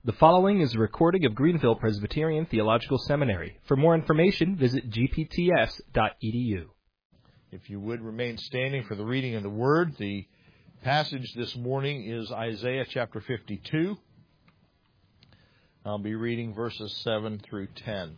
The following is a recording of Greenville Presbyterian Theological Seminary. For more information, visit gpts.edu. If you would remain standing for the reading of the Word, the passage this morning is Isaiah chapter 52. I'll be reading verses 7 through 10.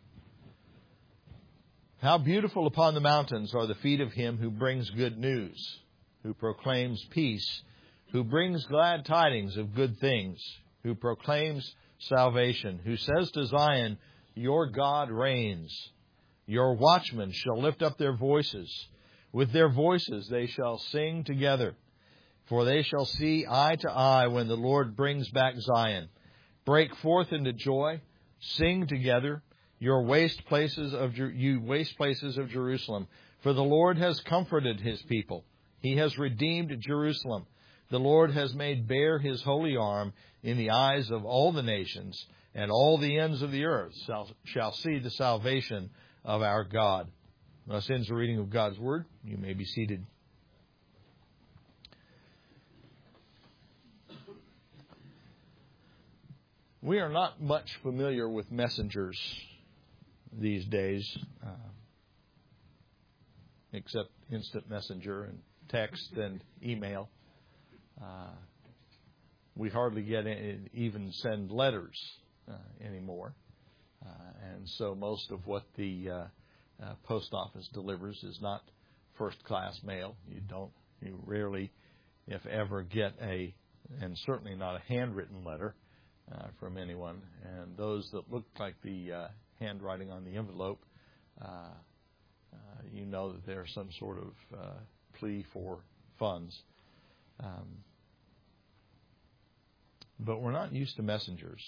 How beautiful upon the mountains are the feet of him who brings good news, who proclaims peace, who brings glad tidings of good things, who proclaims salvation, who says to Zion, your God reigns. Your watchmen shall lift up their voices. With their voices they shall sing together. For they shall see eye to eye when the Lord brings back Zion. Break forth into joy. Sing together, you waste places of Jerusalem. For the Lord has comforted his people. He has redeemed Jerusalem. The Lord has made bare his holy arm in the eyes of all the nations, and all the ends of the earth shall see the salvation of our God. Thus ends the reading of God's Word. You may be seated. We are not much familiar with messengers these days, except instant messenger and text and email. We hardly even send letters anymore. And so most of what the post office delivers is not first-class mail. You rarely, if ever, get and certainly not a handwritten letter from anyone. And those that look like the handwriting on the envelope, you know that there's some sort of plea for funds. But we're not used to messengers.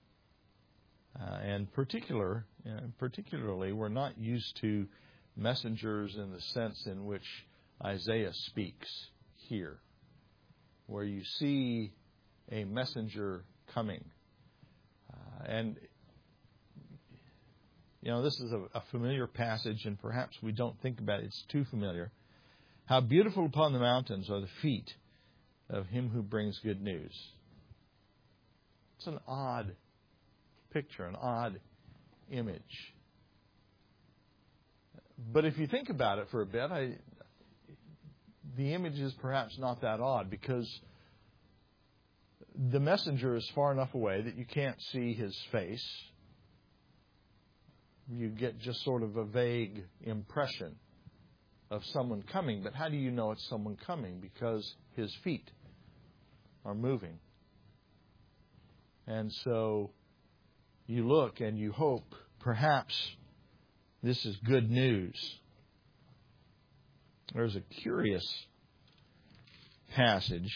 And particularly, we're not used to messengers in the sense in which Isaiah speaks here, where you see a messenger coming. And, this is a familiar passage, and perhaps we don't think about it. It's too familiar. How beautiful upon the mountains are the feet of him who brings good news. It's an odd picture, an odd image. But if you think about it for a bit, the image is perhaps not that odd, because the messenger is far enough away that you can't see his face. You get just sort of a vague impression of someone coming. But how do you know it's someone coming? Because his feet are moving. And so you look and you hope perhaps this is good news. There's a curious passage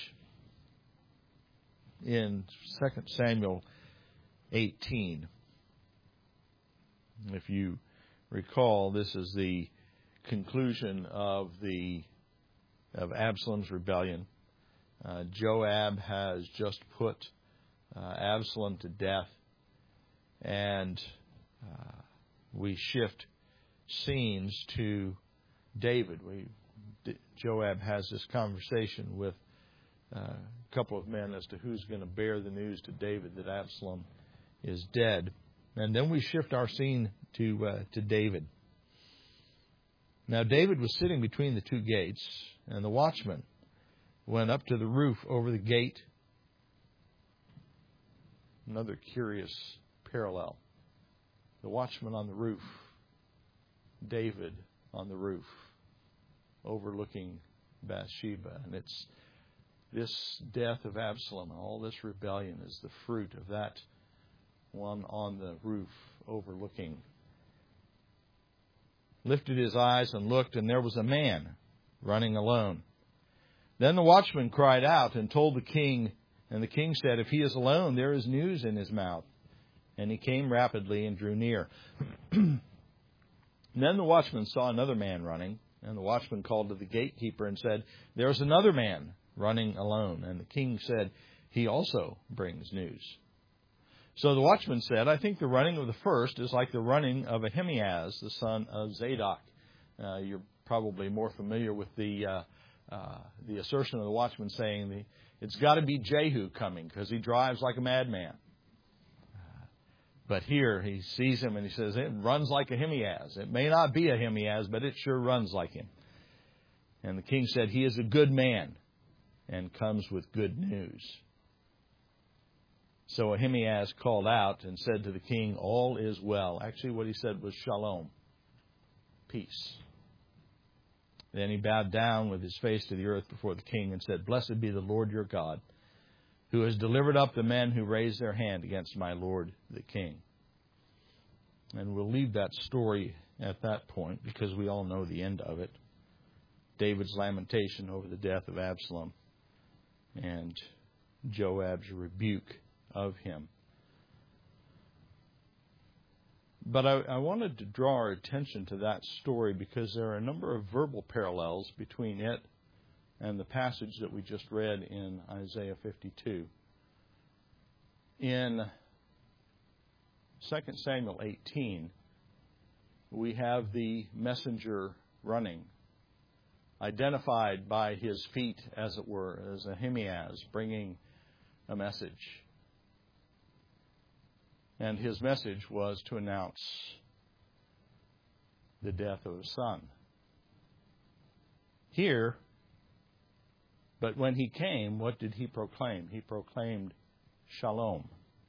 in 2 Samuel 18. If you recall, this is the conclusion of Absalom's rebellion. Joab has just put Absalom to death, and we shift scenes to David. Joab has this conversation with a couple of men as to who's going to bear the news to David that Absalom is dead. And then we shift our scene to David. Now David was sitting between the two gates, and the watchman went up to the roof over the gate. Another curious parallel. The watchman on the roof, David on the roof, overlooking Bathsheba. And it's this death of Absalom and all this rebellion is the fruit of that one on the roof overlooking. Lifted his eyes and looked, and there was a man running alone. Then the watchman cried out and told the king, and the king said, if he is alone, there is news in his mouth. And he came rapidly and drew near. Then the watchman saw another man running, and the watchman called to the gatekeeper and said, there is another man running alone. And the king said, he also brings news. So the watchman said, I think the running of the first is like the running of Ahimaaz, the son of Zadok. You're probably more familiar with the assertion of the watchman saying it's got to be Jehu coming because he drives like a madman. But here he sees him and he says, it runs like a Ahimaaz. It may not be a Ahimaaz, but it sure runs like him. And the king said, he is a good man and comes with good news. So Ahimaaz called out and said to the king, all is well. Actually, what he said was shalom, peace. Then he bowed down with his face to the earth before the king and said, blessed be the Lord your God, who has delivered up the men who raised their hand against my lord the king. And we'll leave that story at that point because we all know the end of it. David's lamentation over the death of Absalom and Joab's rebuke of him. But I wanted to draw our attention to that story because there are a number of verbal parallels between it and the passage that we just read in Isaiah 52. In 2 Samuel 18, we have the messenger running, identified by his feet, as it were, as Ahimaaz, bringing a message. And his message was to announce the death of a son. Here, but when he came, what did he proclaim? He proclaimed shalom.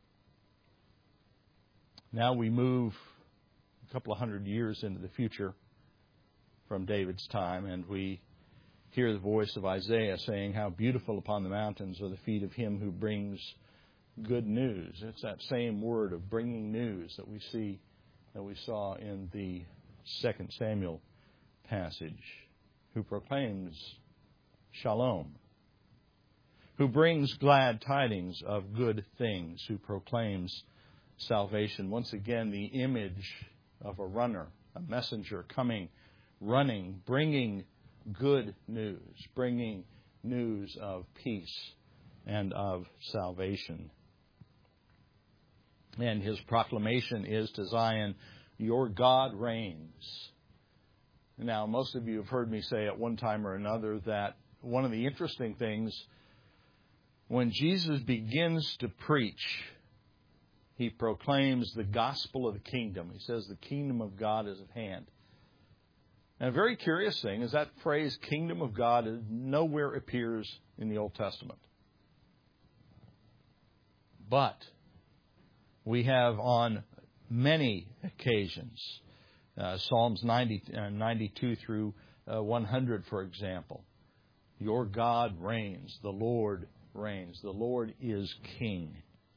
Now we move a couple of hundred years into the future from David's time, and we hear the voice of Isaiah saying, how beautiful upon the mountains are the feet of him who brings good news. It's that same word of bringing news that we saw in the 2 Samuel passage, who proclaims shalom, who brings glad tidings of good things, who proclaims salvation. Once again, the image of a runner, a messenger coming, running, bringing good news, bringing news of peace and of salvation. And his proclamation is to Zion, your God reigns. Now, most of you have heard me say at one time or another that one of the interesting things, when Jesus begins to preach, he proclaims the gospel of the kingdom. He says the kingdom of God is at hand. And a very curious thing is that phrase, kingdom of God, nowhere appears in the Old Testament. But we have on many occasions, Psalms 92 through 100, for example, your God reigns, the Lord reigns, the Lord is king.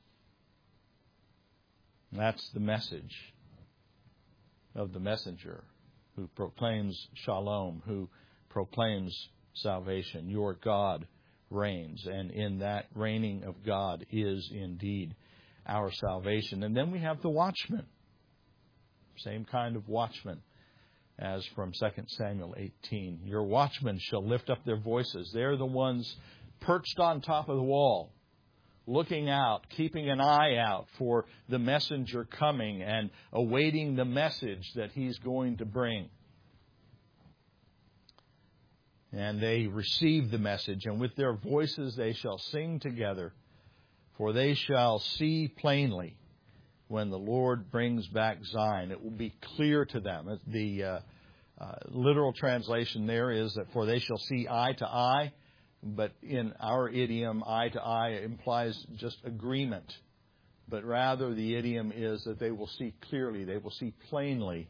That's the message of the messenger who proclaims shalom, who proclaims salvation. Your God reigns, and in that reigning of God is indeed our salvation. And then we have the watchman, same kind of watchman as from 2 Samuel 18. Your watchmen shall lift up their voices. They're the ones perched on top of the wall, looking out, keeping an eye out for the messenger coming and awaiting the message that he's going to bring. And they receive the message, and with their voices they shall sing together, for they shall see plainly when the Lord brings back Zion. It will be clear to them. The literal translation there is that for they shall see eye to eye. But in our idiom, eye to eye implies just agreement. But rather the idiom is that they will see clearly, they will see plainly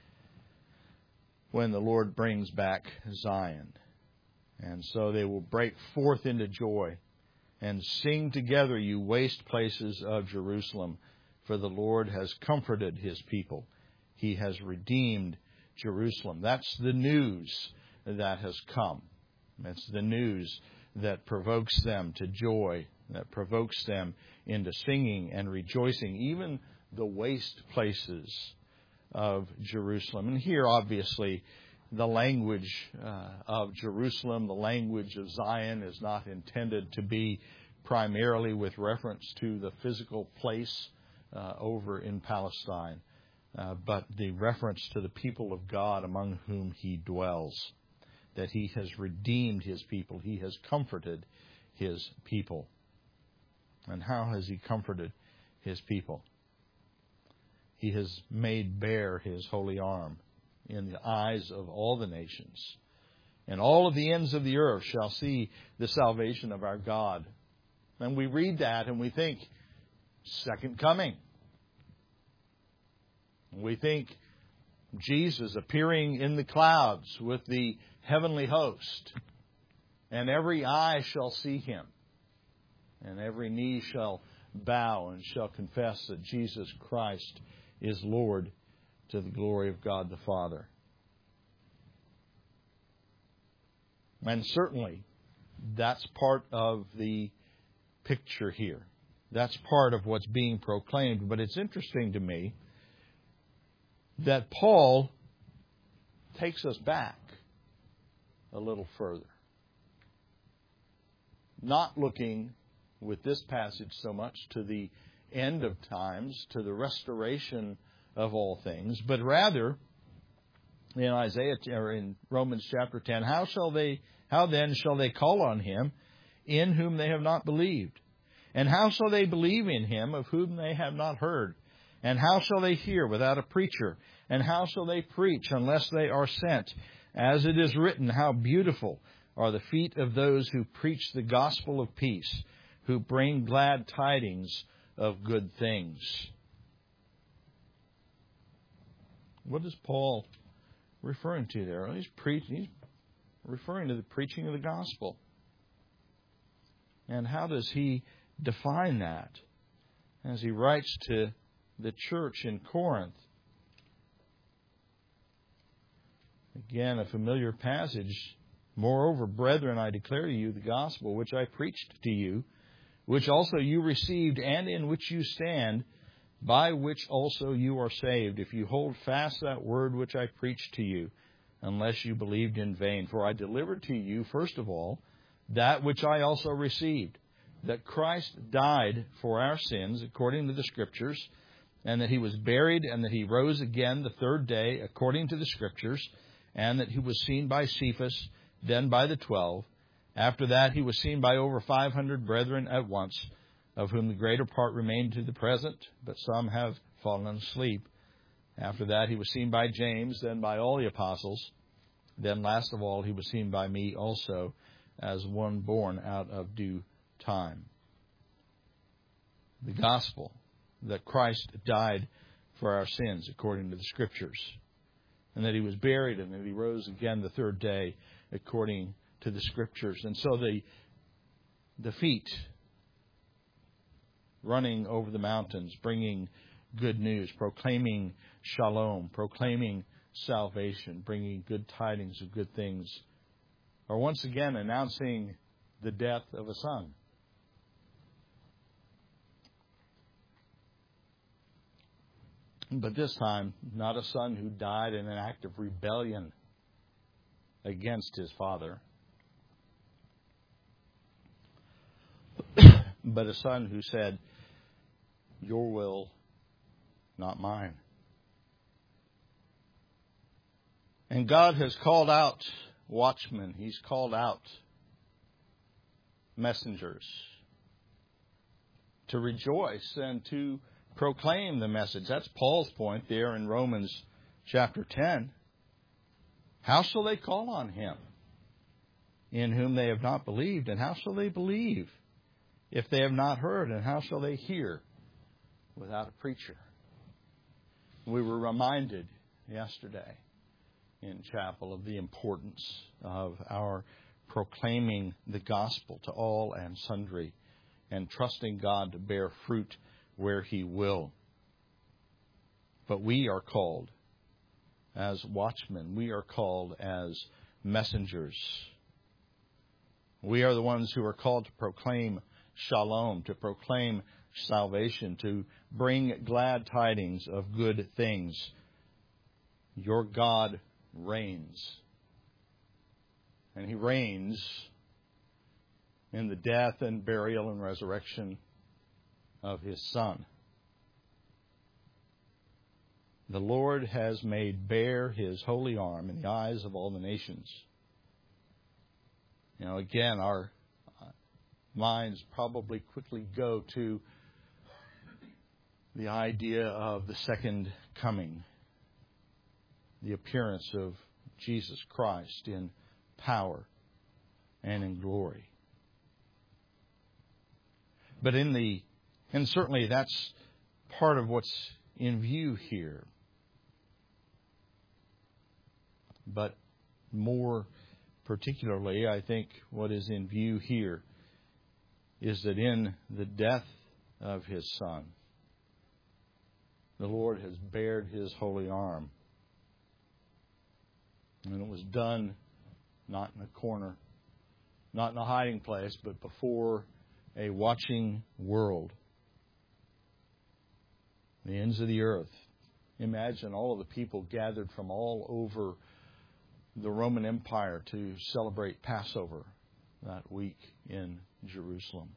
when the Lord brings back Zion. And so they will break forth into joy and sing together, you waste places of Jerusalem, for the Lord has comforted his people. He has redeemed Jerusalem. That's the news that has come. That's the news that provokes them to joy, that provokes them into singing and rejoicing, even the waste places of Jerusalem. And here, obviously, the language of Jerusalem, the language of Zion, is not intended to be primarily with reference to the physical place over in Palestine, but the reference to the people of God among whom he dwells. That he has redeemed his people. He has comforted his people. And how has he comforted his people? He has made bare His holy arm in the eyes of all the nations. And all of the ends of the earth shall see the salvation of our God. And we read that and we think, second coming. We think Jesus appearing in the clouds with the heavenly host. And every eye shall see Him. And every knee shall bow and shall confess that Jesus Christ is Lord, to the glory of God the Father. And certainly, that's part of the picture here. That's part of what's being proclaimed. But it's interesting to me that Paul takes us back a little further. Not looking with this passage so much to the end of times, to the restoration of all things, but rather in in Romans chapter 10, how then shall they call on Him in whom they have not believed? And how shall they believe in Him of whom they have not heard? And how shall they hear without a preacher? And how shall they preach unless they are sent? As it is written, how beautiful are the feet of those who preach the gospel of peace, who bring glad tidings of good things. What is Paul referring to there? He's referring to the preaching of the gospel. And how does he define that? As he writes to the church in Corinth. Again, a familiar passage. Moreover, brethren, I declare to you the gospel which I preached to you, which also you received, and in which you stand, by which also you are saved, if you hold fast that word which I preached to you, unless you believed in vain. For I delivered to you, first of all, that which I also received, that Christ died for our sins, according to the Scriptures, and that He was buried, and that He rose again the third day, according to the Scriptures, and that He was seen by Cephas, then by the 12. After that, He was seen by over 500 brethren at once, of whom the greater part remain to the present, but some have fallen asleep. After that, He was seen by James, then by all the apostles. Then last of all, He was seen by me also, as one born out of due time. The gospel, that Christ died for our sins, according to the Scriptures, and that He was buried, and that He rose again the third day, according to the Scriptures. And so the feet running over the mountains, bringing good news, proclaiming shalom, proclaiming salvation, bringing good tidings of good things, are once again announcing the death of a son. But this time, not a son who died in an act of rebellion against his father, but a son who said, "Your will, not mine." And God has called out watchmen. He's called out messengers to rejoice and to proclaim the message. That's Paul's point there in Romans chapter 10. How shall they call on Him in whom they have not believed? And how shall they believe if they have not heard? And how shall they hear without a preacher? We were reminded yesterday in chapel of the importance of our proclaiming the gospel to all and sundry, and trusting God to bear fruit where He will. But we are called as watchmen. We are called as messengers. We are the ones who are called to proclaim shalom, to proclaim salvation, to bring glad tidings of good things. Your God reigns. And He reigns in the death and burial and resurrection of His Son. The Lord has made bare His holy arm in the eyes of all the nations. Again, our minds probably quickly go to the idea of the second coming, the appearance of Jesus Christ in power and in glory. But and certainly that's part of what's in view here. But more particularly, I think what is in view here is that in the death of His Son, the Lord has bared His holy arm. And it was done not in a corner, not in a hiding place, but before a watching world. The ends of the earth. Imagine all of the people gathered from all over the Roman Empire to celebrate Passover that week in Jerusalem.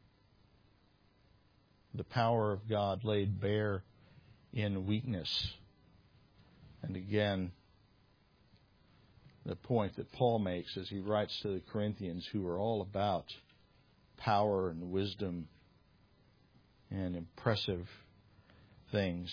The power of God laid bare in weakness. And again, the point that Paul makes as he writes to the Corinthians, who are all about power and wisdom and impressive things.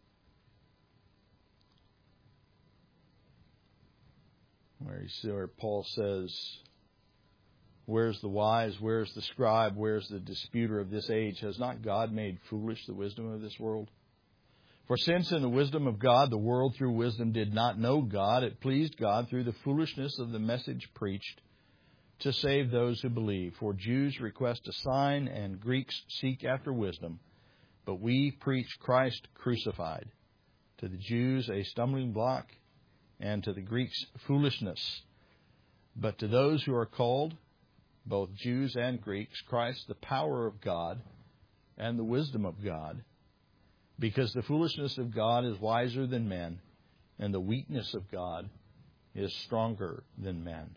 Where Paul says, "Where's the wise? Where's the scribe? Where's the disputer of this age? Has not God made foolish the wisdom of this world? For since in the wisdom of God, the world through wisdom did not know God, it pleased God through the foolishness of the message preached to save those who believe. For Jews request a sign and Greeks seek after wisdom. But we preach Christ crucified. To the Jews a stumbling block, and to the Greeks foolishness. But to those who are called, both Jews and Greeks, Christ the power of God and the wisdom of God. Because the foolishness of God is wiser than men, and the weakness of God is stronger than men."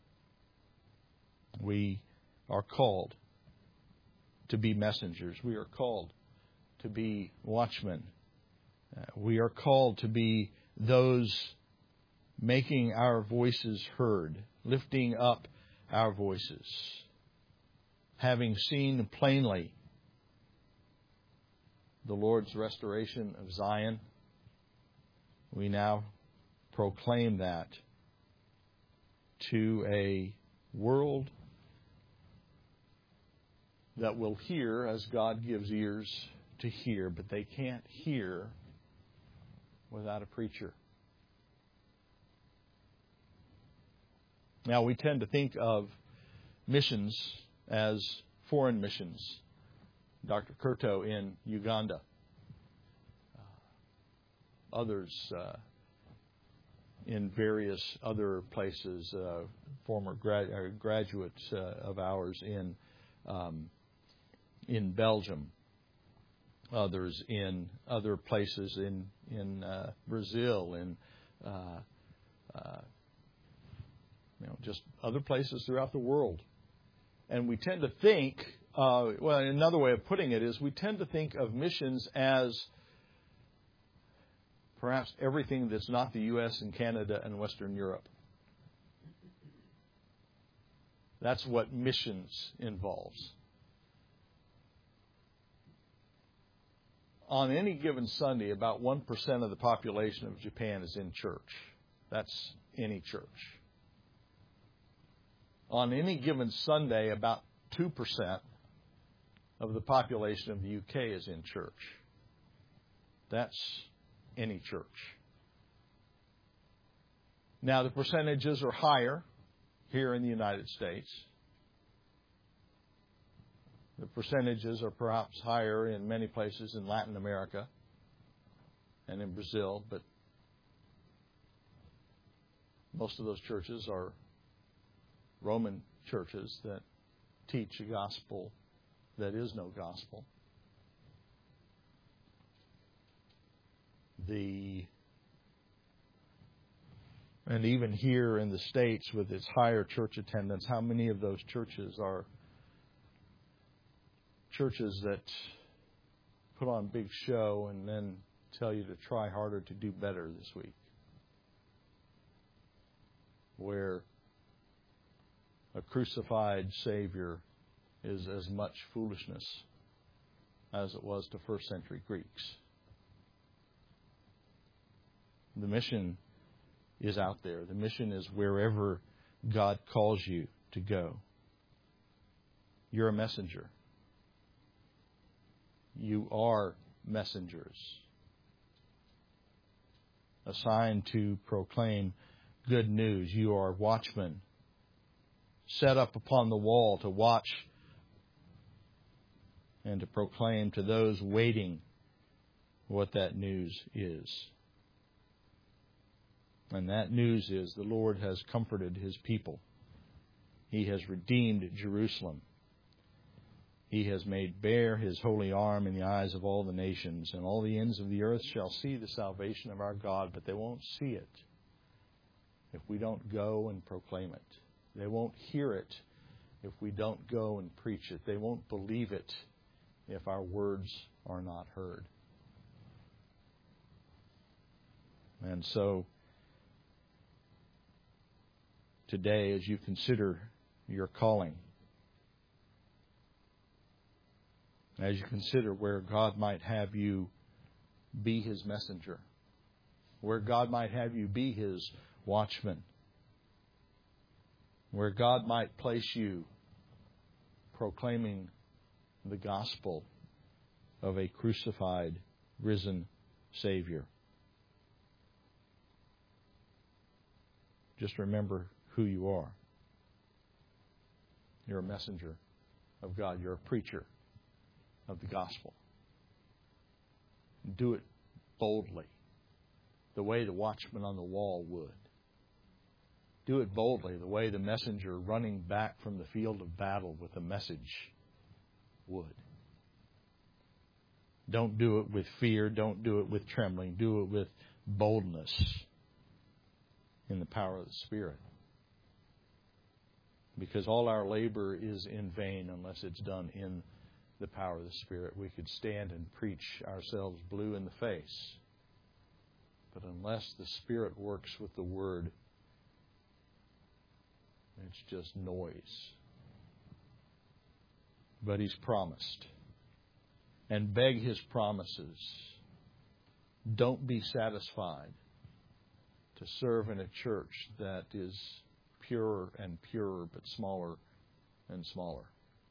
We are called to be messengers. We are called to be watchmen. We are called to be those making our voices heard, lifting up our voices. Having seen plainly the Lord's restoration of Zion, we now proclaim that to a world that will hear as God gives ears to hear, but they can't hear without a preacher. Now, we tend to think of missions as foreign missions. Dr. Kurto in Uganda. Others in various other places, former graduates of ours in Belgium. Others in other places in Brazil, in just other places throughout the world. And we tend to think, another way of putting it is we tend to think of missions as perhaps everything that's not the U.S. and Canada and Western Europe. That's what missions involves. On any given Sunday, about 1% of the population of Japan is in church. That's any church. On any given Sunday, about 2% of the population of the UK is in church. That's any church. Now, the percentages are higher here in the United States. The percentages are perhaps higher in many places in Latin America and in Brazil, but most of those churches are Roman churches that teach a gospel that is no gospel. And even here in the States with its higher church attendance, how many of those churches are churches that put on big show and then tell you to try harder to do better this week? Where a crucified Savior is as much foolishness as it was to first century Greeks. The mission is out there. The mission is wherever God calls you to go. You're a messenger. You are messengers, assigned to proclaim good news. You are watchmen, set up upon the wall to watch and to proclaim to those waiting what that news is. And that news is the Lord has comforted His people. He has redeemed Jerusalem. He has made bare His holy arm in the eyes of all the nations, and all the ends of the earth shall see the salvation of our God, but they won't see it if we don't go and proclaim it. They won't hear it if we don't go and preach it. They won't believe it if our words are not heard. And so, today, as you consider your calling, as you consider where God might have you be His messenger, where God might have you be His watchman, where God might place you proclaiming the gospel of a crucified, risen Savior. Just remember who you are. You're a messenger of God. You're a preacher of the gospel. Do it boldly, the way the watchman on the wall would. Do it boldly, the way the messenger running back from the field of battle with a message would. Don't do it with fear. Don't do it with trembling. Do it with boldness in the power of the Spirit. Because all our labor is in vain unless it's done in the power of the Spirit. We could stand and preach ourselves blue in the face, but unless the Spirit works with the Word, it's just noise. But He's promised. And beg His promises. Don't be satisfied to serve in a church that is purer and purer, but smaller and smaller.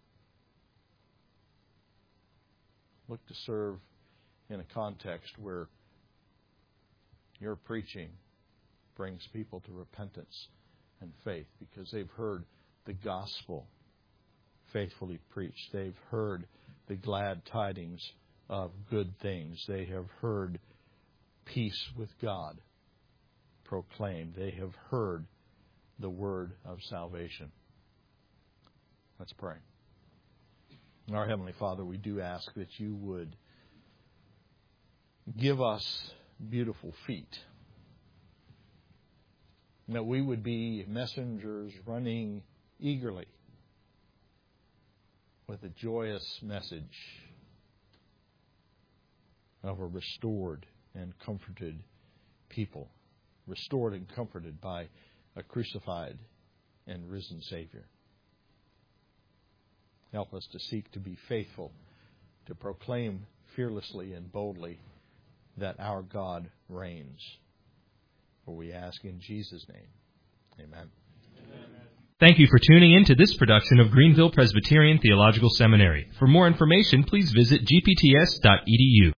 Look to serve in a context where your preaching brings people to repentance and faith, because they've heard the gospel faithfully preached. They've heard the glad tidings of good things. They have heard peace with God proclaimed. They have heard the word of salvation. Let's pray. Our Heavenly Father, we do ask that You would give us beautiful feet, that we would be messengers running eagerly with a joyous message of a restored and comforted people, restored and comforted by a crucified and risen Savior. Help us to seek to be faithful, to proclaim fearlessly and boldly that our God reigns. For we ask in Jesus' name. Amen. Thank you for tuning in to this production of Greenville Presbyterian Theological Seminary. For more information, please visit gpts.edu.